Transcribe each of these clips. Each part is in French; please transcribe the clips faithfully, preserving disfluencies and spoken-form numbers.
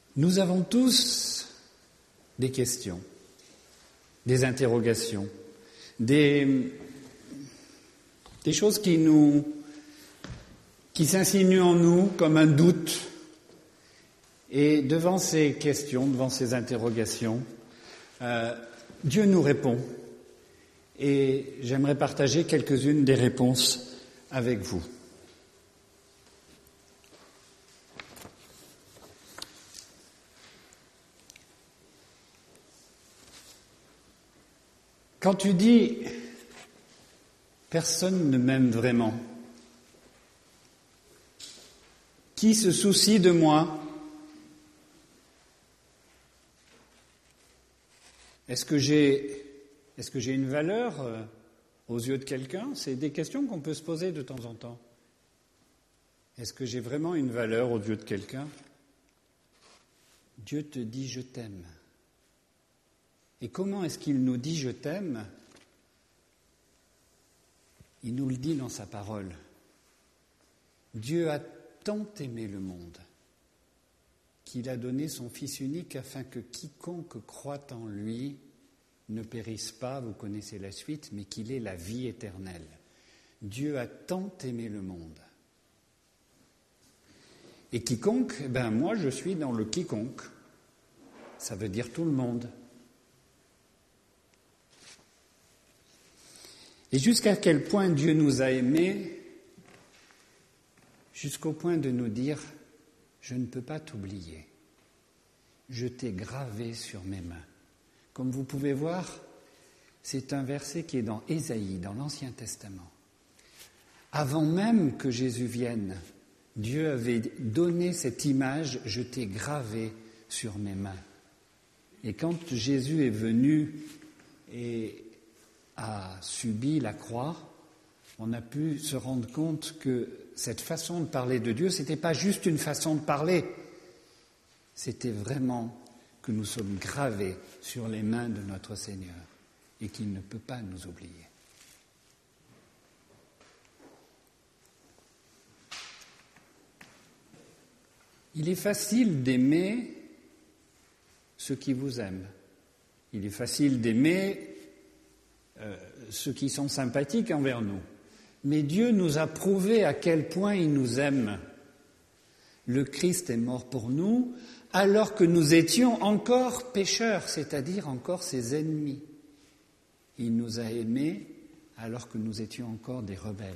Nous avons tous des questions, des interrogations, des, des choses qui nous, qui s'insinuent en nous comme un doute. Et devant ces questions, devant ces interrogations, euh, Dieu nous répond. Et j'aimerais partager quelques-unes des réponses avec vous. Quand tu dis « personne ne m'aime vraiment », qui se soucie de moi ? Est-ce que j'ai, est-ce que j'ai une valeur euh, aux yeux de quelqu'un ? C'est des questions qu'on peut se poser de temps en temps. Est-ce que j'ai vraiment une valeur aux yeux de quelqu'un ? Dieu te dit « je t'aime ». Et comment est-ce qu'il nous dit « je t'aime » ? Il nous le dit dans sa parole. Dieu a tant aimé le monde qu'il a donné son Fils unique afin que quiconque croit en lui ne périsse pas, vous connaissez la suite, mais qu'il ait la vie éternelle. Dieu a tant aimé le monde. Et quiconque, eh ben moi je suis dans le quiconque. Ça veut dire tout le monde. Et jusqu'à quel point Dieu nous a aimés, jusqu'au point de nous dire « je ne peux pas t'oublier, je t'ai gravé sur mes mains ». Comme vous pouvez voir, c'est un verset qui est dans Ésaïe, dans l'Ancien Testament. Avant même que Jésus vienne, Dieu avait donné cette image « je t'ai gravé sur mes mains ». Et quand Jésus est venu et a subi la croix, on a pu se rendre compte que cette façon de parler de Dieu, ce n'était pas juste une façon de parler, c'était vraiment que nous sommes gravés sur les mains de notre Seigneur et qu'il ne peut pas nous oublier. Il est facile d'aimer ceux qui vous aiment. Il est facile d'aimer euh, ceux qui sont sympathiques envers nous. Mais Dieu nous a prouvé à quel point il nous aime. Le Christ est mort pour nous alors que nous étions encore pécheurs, c'est-à-dire encore ses ennemis. Il nous a aimés alors que nous étions encore des rebelles.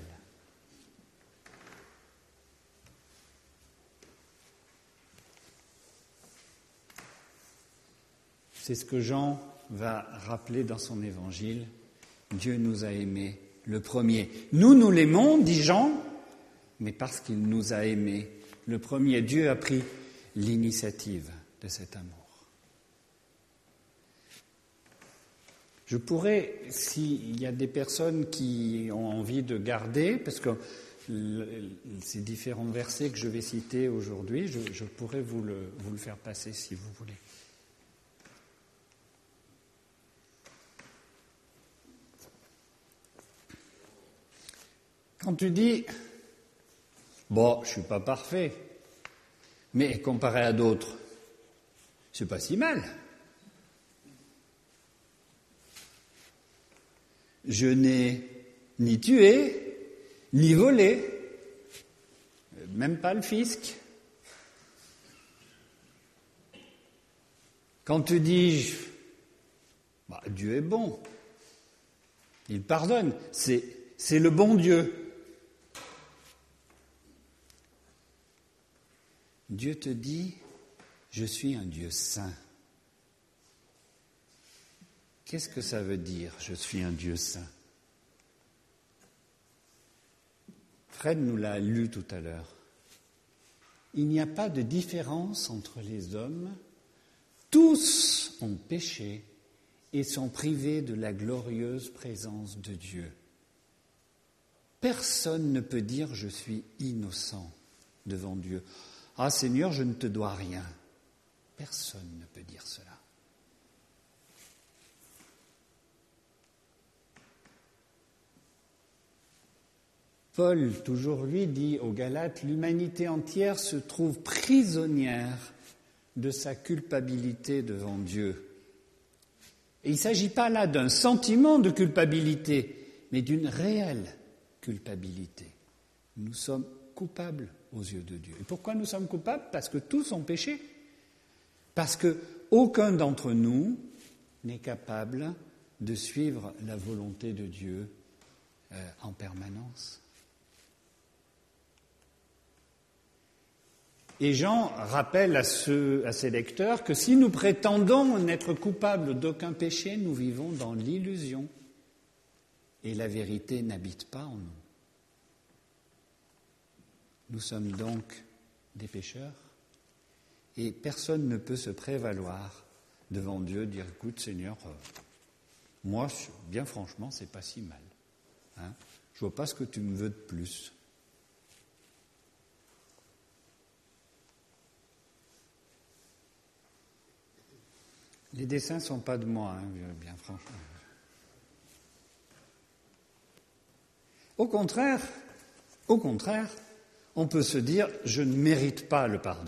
C'est ce que Jean va rappeler dans son évangile. Dieu nous a aimés le premier. Nous, nous l'aimons, dit Jean, mais parce qu'il nous a aimés le premier. Dieu a pris l'initiative de cet amour. Je pourrais, s'il y a des personnes qui ont envie de garder, parce que ces différents versets que je vais citer aujourd'hui, je, je pourrais vous le, vous le faire passer si vous voulez. Quand tu dis « bon, je ne suis pas parfait », mais comparé à d'autres, c'est pas si mal. Je n'ai ni tué, ni volé, même pas le fisc. Quand tu dis bah, « Dieu est bon, il pardonne », c'est, c'est le bon Dieu. Dieu te dit « Je suis un Dieu saint ». Qu'est-ce que ça veut dire « Je suis un Dieu saint » ? Fred nous l'a lu tout à l'heure. Il n'y a pas de différence entre les hommes. Tous ont péché et sont privés de la glorieuse présence de Dieu. Personne ne peut dire « Je suis innocent devant Dieu ». « Ah Seigneur, je ne te dois rien ». Personne ne peut dire cela. Paul, toujours lui, dit aux Galates, l'humanité entière se trouve prisonnière de sa culpabilité devant Dieu. Et il ne s'agit pas là d'un sentiment de culpabilité, mais d'une réelle culpabilité. Nous sommes coupables aux yeux de Dieu. Et pourquoi nous sommes coupables ? Parce que tous ont péché. Parce qu'aucun d'entre nous n'est capable de suivre la volonté de Dieu euh, en permanence. Et Jean rappelle à, ceux, à ses lecteurs que si nous prétendons n'être coupables d'aucun péché, nous vivons dans l'illusion et la vérité n'habite pas en nous. Nous sommes donc des pécheurs et personne ne peut se prévaloir devant Dieu, dire « Écoute Seigneur, euh, moi, bien franchement, c'est pas si mal. Hein, je vois pas ce que tu me veux de plus. » Les dessins ne sont pas de moi, hein, bien franchement. Au contraire, au contraire, on peut se dire « je ne mérite pas le pardon ».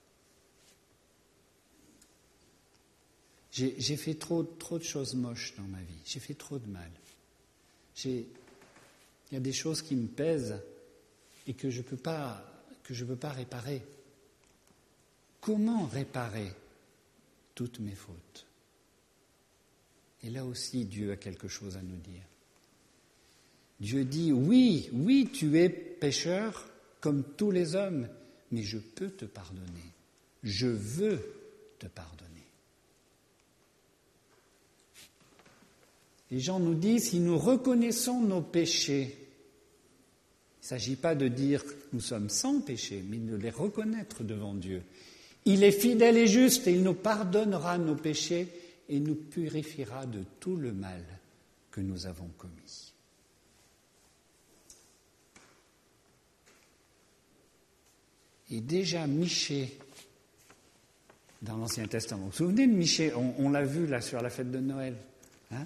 J'ai, j'ai fait trop, trop de choses moches dans ma vie, j'ai fait trop de mal. J'ai, il y a des choses qui me pèsent et que je ne peux pas, que je peux pas réparer. Comment réparer toutes mes fautes? Et là aussi, Dieu a quelque chose à nous dire. Dieu dit, oui, oui, tu es pécheur comme tous les hommes, mais je peux te pardonner. Je veux te pardonner. Et Jean nous dit, si nous reconnaissons nos péchés, il ne s'agit pas de dire que nous sommes sans péché, mais de les reconnaître devant Dieu. Il est fidèle et juste et il nous pardonnera nos péchés et nous purifiera de tout le mal que nous avons commis. Et déjà Michée, dans l'Ancien Testament, vous vous souvenez de Michée, on, on l'a vu là sur la fête de Noël, hein,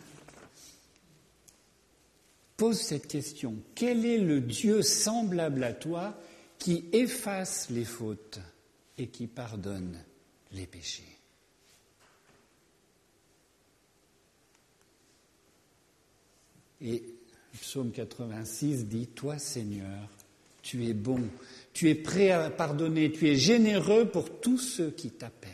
pose cette question, quel est le Dieu semblable à toi qui efface les fautes et qui pardonne les péchés? Et Psaume quatre-vingt-six dit, toi Seigneur, tu es bon, tu es prêt à pardonner, tu es généreux pour tous ceux qui t'appellent.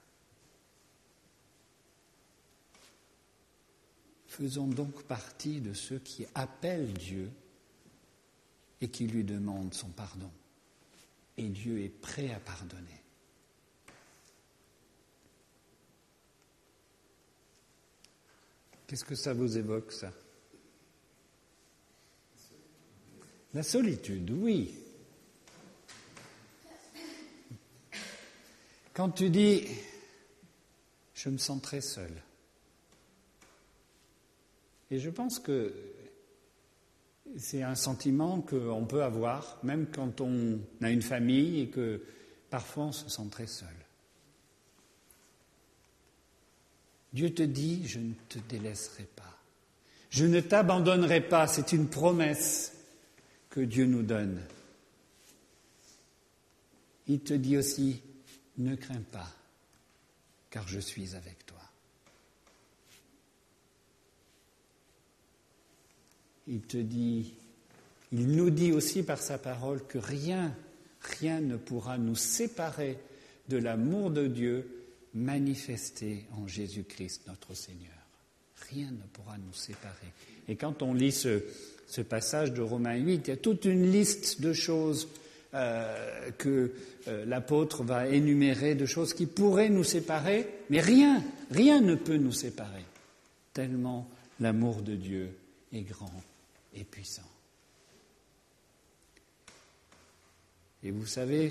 Faisons donc partie de ceux qui appellent Dieu et qui lui demandent son pardon. Et Dieu est prêt à pardonner. Qu'est-ce que ça vous évoque, ça? La solitude, oui. Quand tu dis « je me sens très seul », et je pense que c'est un sentiment qu'on peut avoir, même quand on a une famille et que parfois on se sent très seul. Dieu te dit, je ne te délaisserai pas. Je ne t'abandonnerai pas, c'est une promesse que Dieu nous donne. Il te dit aussi, ne crains pas, car je suis avec toi. Il te dit, il nous dit aussi par sa parole que rien, rien ne pourra nous séparer de l'amour de Dieu manifesté en Jésus-Christ notre Seigneur. Rien ne pourra nous séparer. Et quand on lit ce, ce passage de Romains huit, il y a toute une liste de choses euh, que euh, l'apôtre va énumérer, de choses qui pourraient nous séparer, mais rien, rien ne peut nous séparer, tellement l'amour de Dieu est grand et puissant. Et vous savez,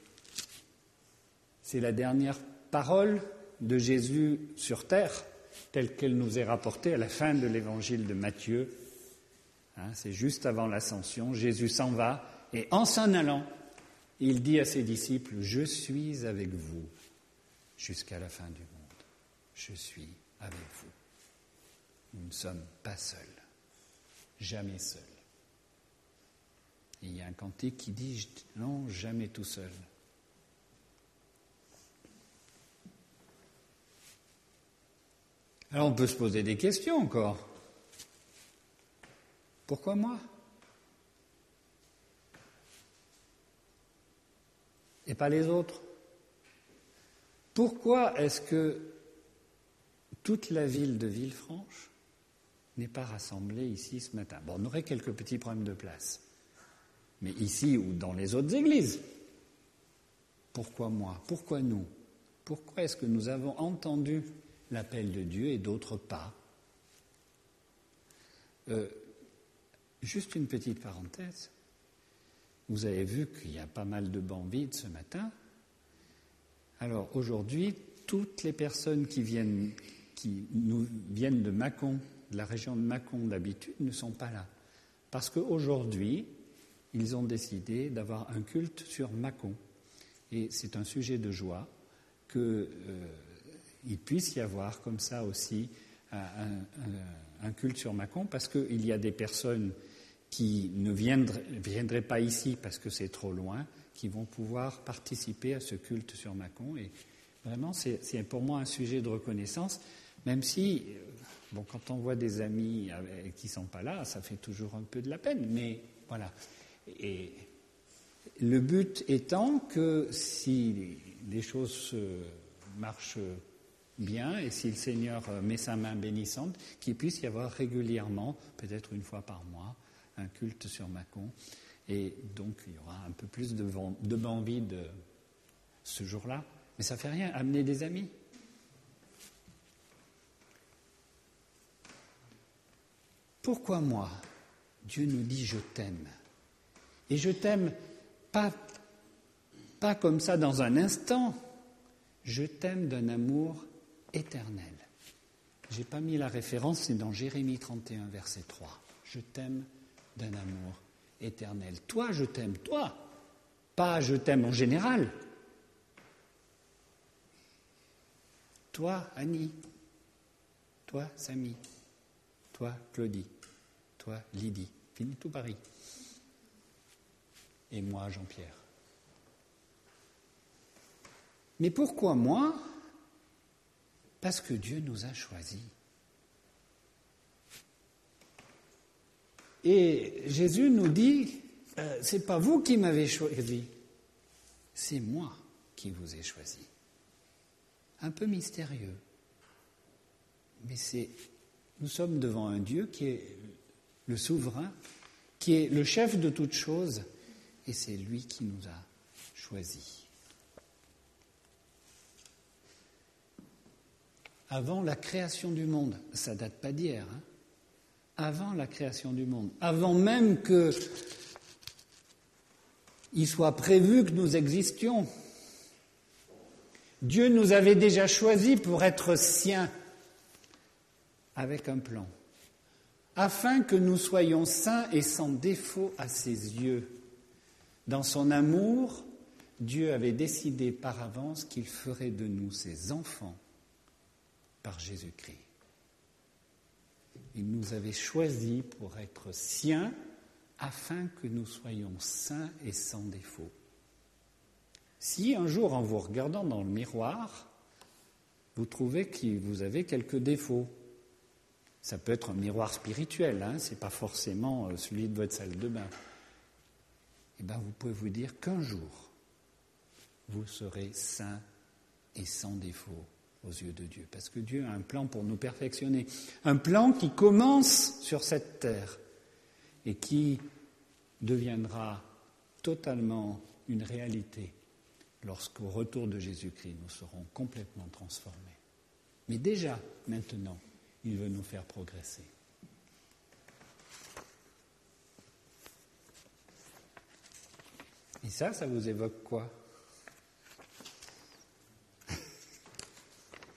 c'est la dernière parole de Jésus sur terre, telle qu'elle nous est rapportée à la fin de l'évangile de Matthieu. Hein, c'est juste avant l'ascension, Jésus s'en va, et en s'en allant, il dit à ses disciples, « Je suis avec vous jusqu'à la fin du monde. Je suis avec vous. » Nous ne sommes pas seuls. Jamais seul. Et il y a un cantique qui dit « Non, jamais tout seul. » Alors on peut se poser des questions encore. Pourquoi moi ? Et pas les autres ? Pourquoi est-ce que toute la ville de Villefranche n'est pas rassemblée ici ce matin ? Bon, on aurait quelques petits problèmes de place, mais ici ou dans les autres églises. Pourquoi moi ? Pourquoi nous ? Pourquoi est-ce que nous avons entendu l'appel de Dieu et d'autres pas ? euh, Juste une petite parenthèse. Vous avez vu qu'il y a pas mal de bancs vides ce matin. Alors aujourd'hui, toutes les personnes qui viennent, qui nous viennent de Mâcon, de la région de Mâcon d'habitude, ne sont pas là. Parce qu'aujourd'hui, ils ont décidé d'avoir un culte sur Mâcon. Et c'est un sujet de joie qu'il euh, puisse y avoir comme ça aussi un, un, un culte sur Mâcon, parce qu'il y a des personnes qui ne viendraient, viendraient pas ici parce que c'est trop loin, qui vont pouvoir participer à ce culte sur Mâcon. Et vraiment, c'est, c'est pour moi un sujet de reconnaissance, même si, bon, quand on voit des amis qui ne sont pas là, ça fait toujours un peu de la peine, mais voilà. Et le but étant que si les choses marchent bien et si le Seigneur met sa main bénissante, qu'il puisse y avoir régulièrement, peut-être une fois par mois, un culte sur Mâcon. Et donc, il y aura un peu plus de, vent, de bancs vides ce jour-là. Mais ça ne fait rien, amener des amis. Pourquoi moi ? Dieu nous dit « je t'aime ». Et je t'aime pas, pas comme ça dans un instant. Je t'aime d'un amour éternel. Je n'ai pas mis la référence, c'est dans Jérémie trente et un, verset trois. Je t'aime d'un amour éternel. Toi, je t'aime, toi. Pas je t'aime en général. Toi, Annie. Toi, Samy. Toi, Claudie. Toi, Lydie. Fini tout Paris. Et moi, Jean-Pierre. Mais pourquoi moi ? Parce que Dieu nous a choisis. Et Jésus nous dit, euh, c'est pas vous qui m'avez choisi, c'est moi qui vous ai choisi. Un peu mystérieux, mais c'est, nous sommes devant un Dieu qui est le souverain, qui est le chef de toutes choses, et c'est lui qui nous a choisis. Avant la création du monde, ça date pas d'hier, hein, avant la création du monde, avant même que il soit prévu que nous existions, Dieu nous avait déjà choisis pour être siens, avec un plan, afin que nous soyons saints et sans défaut à ses yeux. Dans son amour, Dieu avait décidé par avance qu'il ferait de nous ses enfants par Jésus-Christ. Il nous avait choisis pour être siens afin que nous soyons saints et sans défaut. Si un jour, en vous regardant dans le miroir, vous trouvez que vous avez quelques défauts, ça peut être un miroir spirituel, hein, ce n'est pas forcément celui de votre salle de bain, eh bien vous pouvez vous dire qu'un jour, vous serez saints et sans défaut aux yeux de Dieu, parce que Dieu a un plan pour nous perfectionner, un plan qui commence sur cette terre et qui deviendra totalement une réalité lorsqu'au retour de Jésus-Christ, nous serons complètement transformés. Mais déjà, maintenant, il veut nous faire progresser. Et ça, ça vous évoque quoi ? Hmm ?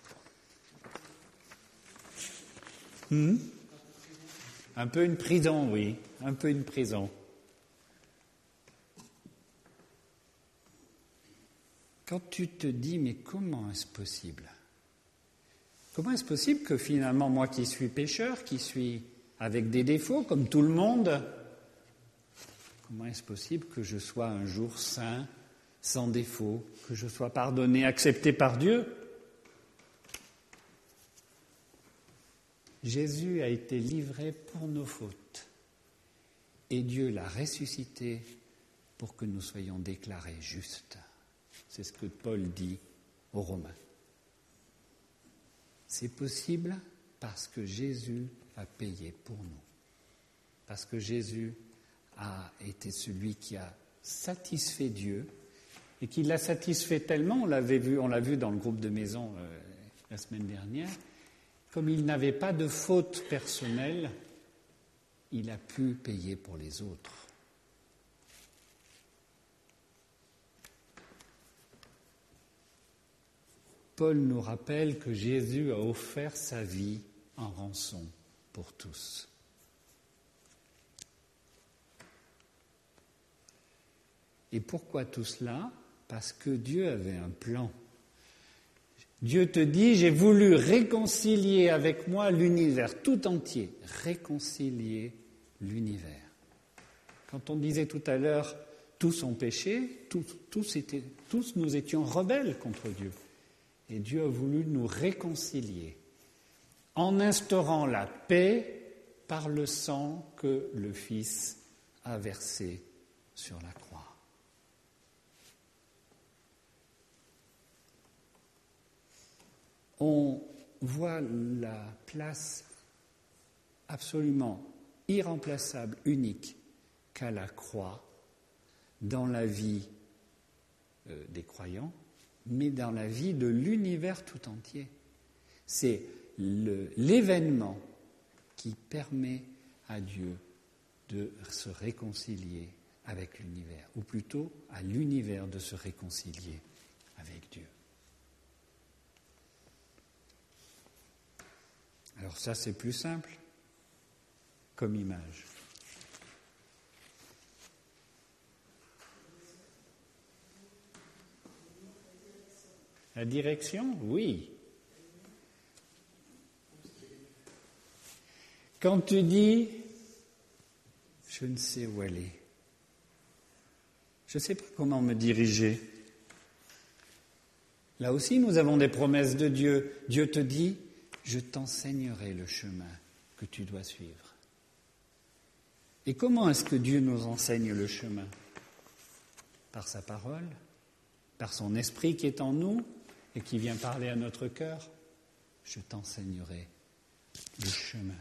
Un peu une prison, oui, un peu une prison. Quand tu te dis, mais comment est-ce possible ? Comment est-ce possible que finalement, moi qui suis pécheur, qui suis avec des défauts, comme tout le monde, comment est-ce possible que je sois un jour saint, sans défaut, que je sois pardonné, accepté par Dieu ? Jésus a été livré pour nos fautes et Dieu l'a ressuscité pour que nous soyons déclarés justes. C'est ce que Paul dit aux Romains. C'est possible parce que Jésus a payé pour nous. Parce que Jésus a été celui qui a satisfait Dieu et qui l'a satisfait tellement, on l'avait vu, on l'a vu dans le groupe de maison euh, la semaine dernière, comme il n'avait pas de faute personnelle, il a pu payer pour les autres. Paul nous rappelle que Jésus a offert sa vie en rançon pour tous. Et pourquoi tout cela ? Parce que Dieu avait un plan. Dieu te dit, j'ai voulu réconcilier avec moi l'univers tout entier. Réconcilier l'univers. Quand on disait tout à l'heure, tous ont péché, tous, tous, étaient, tous nous étions rebelles contre Dieu. Et Dieu a voulu nous réconcilier en instaurant la paix par le sang que le Fils a versé sur la croix. On voit la place absolument irremplaçable, unique, qu'a la croix dans la vie euh, des croyants, mais dans la vie de l'univers tout entier. C'est le, l'événement qui permet à Dieu de se réconcilier avec l'univers, ou plutôt à l'univers de se réconcilier avec Dieu. Alors ça, c'est plus simple comme image. La direction, oui. Quand tu dis « je ne sais où aller », je ne sais pas comment me diriger. Là aussi, nous avons des promesses de Dieu. Dieu te dit « je t'enseignerai le chemin que tu dois suivre ». Et comment est-ce que Dieu nous enseigne le chemin ? Par sa parole, par son esprit qui est en nous et qui vient parler à notre cœur. Je t'enseignerai le chemin.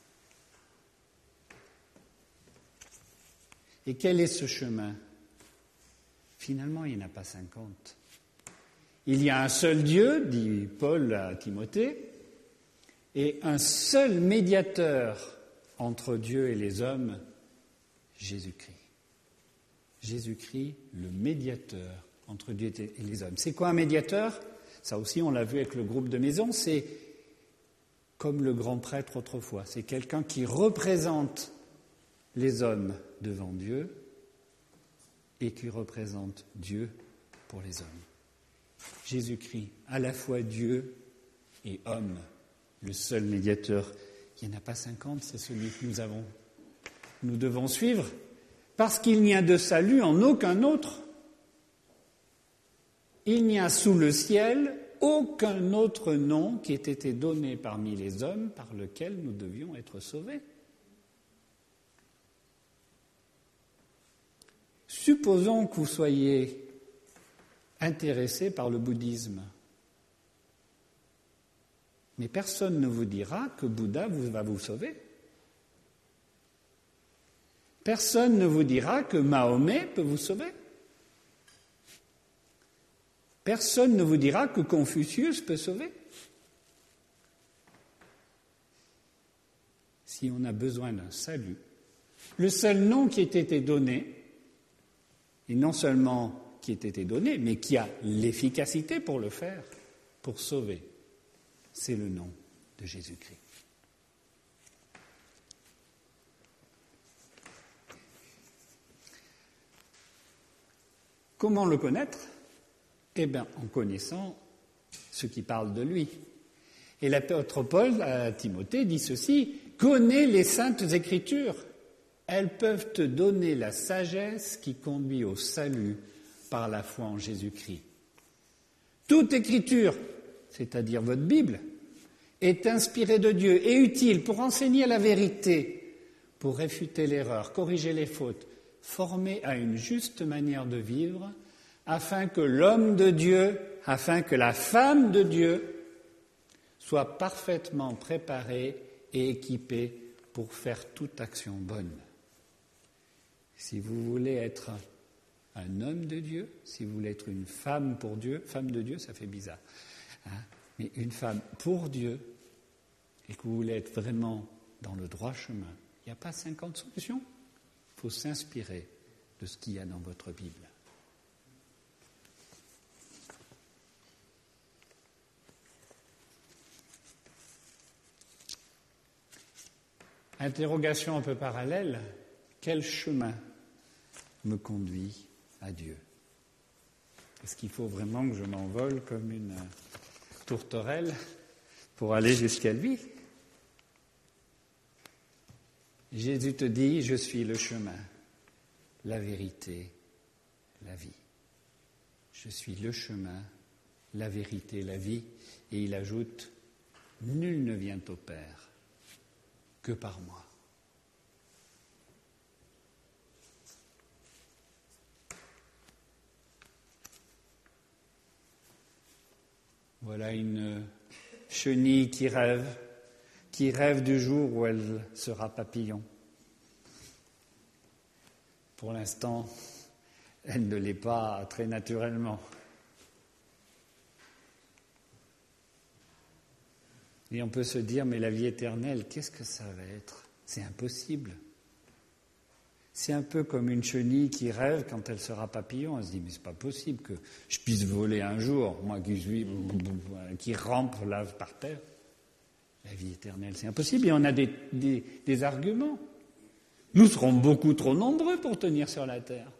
Et quel est ce chemin ? Finalement, il n'y en a pas cinquante. Il y a un seul Dieu, dit Paul à Timothée, et un seul médiateur entre Dieu et les hommes, Jésus-Christ. Jésus-Christ, le médiateur entre Dieu et les hommes. C'est quoi un médiateur ? Ça aussi, on l'a vu avec le groupe de maison, c'est comme le grand prêtre autrefois. C'est quelqu'un qui représente les hommes devant Dieu et qui représente Dieu pour les hommes. Jésus-Christ, à la fois Dieu et homme, le seul médiateur. Il n'y en a pas cinquante, c'est celui que nous avons. Nous devons suivre, parce qu'il n'y a de salut en aucun autre. Il n'y a sous le ciel aucun autre nom qui ait été donné parmi les hommes par lequel nous devions être sauvés. Supposons que vous soyez intéressé par le bouddhisme. Mais personne ne vous dira que Bouddha vous, va vous sauver. Personne ne vous dira que Mahomet peut vous sauver. Personne ne vous dira que Confucius peut sauver. Si on a besoin d'un salut, le seul nom qui ait été donné, et non seulement qui ait été donné, mais qui a l'efficacité pour le faire, pour sauver, c'est le nom de Jésus-Christ. Comment le connaître ? Eh bien, en connaissant ce qui parle de lui. Et l'apôtre Paul à Timothée dit ceci, « Connais les saintes Écritures, elles peuvent te donner la sagesse qui conduit au salut par la foi en Jésus-Christ. Toute Écriture, c'est-à-dire votre Bible, est inspiré de Dieu et utile pour enseigner la vérité, pour réfuter l'erreur, corriger les fautes, former à une juste manière de vivre, afin que l'homme de Dieu, afin que la femme de Dieu soit parfaitement préparée et équipée pour faire toute action bonne. Si vous voulez être un homme de Dieu, si vous voulez être une femme pour Dieu, femme de Dieu, ça fait bizarre, hein, mais une femme pour Dieu, et que vous voulez être vraiment dans le droit chemin, il n'y a pas cinquante solutions. Il faut s'inspirer de ce qu'il y a dans votre Bible. Interrogation un peu parallèle, quel chemin me conduit à Dieu? Est-ce qu'il faut vraiment que je m'envole comme une tourterelle pour aller jusqu'à lui? Jésus te dit, je suis le chemin, la vérité, la vie. Je suis le chemin, la vérité, la vie. Et il ajoute, nul ne vient au Père que par moi. Voilà une chenille qui rêve, qui rêve du jour où elle sera papillon. Pour l'instant, elle ne l'est pas très naturellement. Et on peut se dire, mais la vie éternelle, qu'est-ce que ça va être? C'est impossible. C'est un peu comme une chenille qui rêve quand elle sera papillon. Elle se dit, mais c'est pas possible que je puisse voler un jour, moi qui suis, qui rampe là par terre. La vie éternelle, c'est impossible. Et on a des, des, des arguments. Nous serons beaucoup trop nombreux pour tenir sur la terre.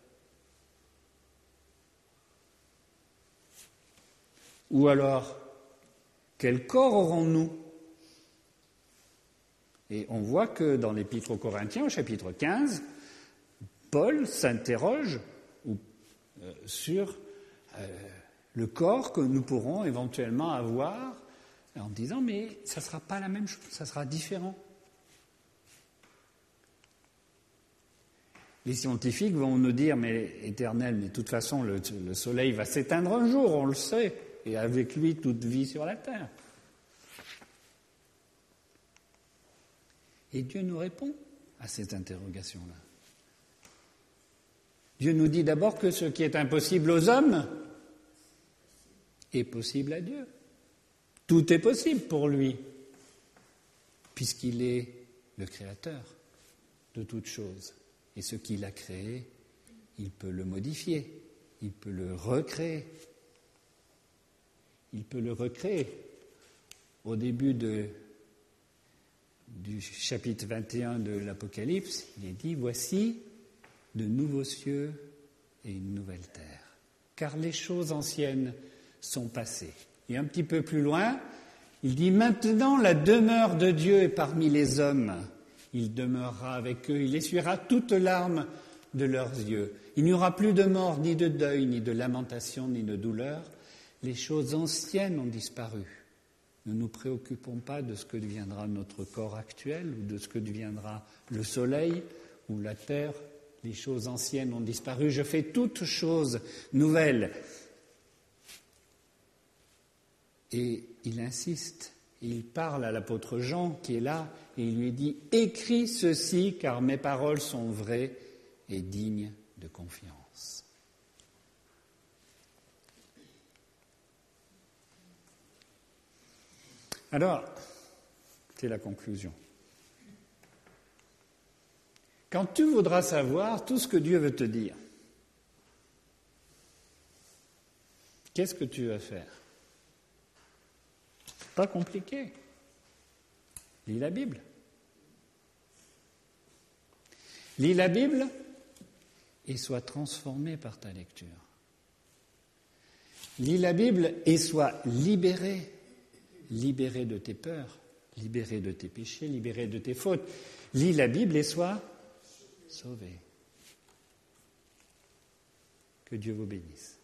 Ou alors, quel corps aurons-nous? Et on voit que dans l'Épître aux Corinthiens, au chapitre quinze, Paul s'interroge euh, sur euh, le corps que nous pourrons éventuellement avoir, en disant, mais ça ne sera pas la même chose, ça sera différent. Les scientifiques vont nous dire, mais éternel, mais de toute façon, le, le soleil va s'éteindre un jour, on le sait, et avec lui, toute vie sur la terre. Et Dieu nous répond à cette interrogation-là. Dieu nous dit d'abord que ce qui est impossible aux hommes est possible à Dieu. Tout est possible pour lui, puisqu'il est le créateur de toutes choses. Et ce qu'il a créé, il peut le modifier, il peut le recréer. Il peut le recréer. Au début de, du chapitre vingt et un de l'Apocalypse, il est dit, voici de nouveaux cieux et une nouvelle terre, car les choses anciennes sont passées. Et un petit peu plus loin, il dit, maintenant la demeure de Dieu est parmi les hommes. Il demeurera avec eux, il essuiera toutes larmes de leurs yeux. Il n'y aura plus de mort, ni de deuil, ni de lamentation, ni de douleur. Les choses anciennes ont disparu. Ne nous préoccupons pas de ce que deviendra notre corps actuel ou de ce que deviendra le soleil ou la terre. Les choses anciennes ont disparu. Je fais toutes choses nouvelles. Et il insiste. Il parle à l'apôtre Jean qui est là et il lui dit « Écris ceci car mes paroles sont vraies et dignes de confiance. » Alors, c'est la conclusion. Quand tu voudras savoir tout ce que Dieu veut te dire, qu'est-ce que tu vas faire? Pas compliqué. Lis la Bible. Lis la Bible et sois transformé par ta lecture. Lis la Bible et sois libéré. Libéré de tes peurs, libéré de tes péchés, libéré de tes fautes. Lis la Bible et sois sauvé. Que Dieu vous bénisse.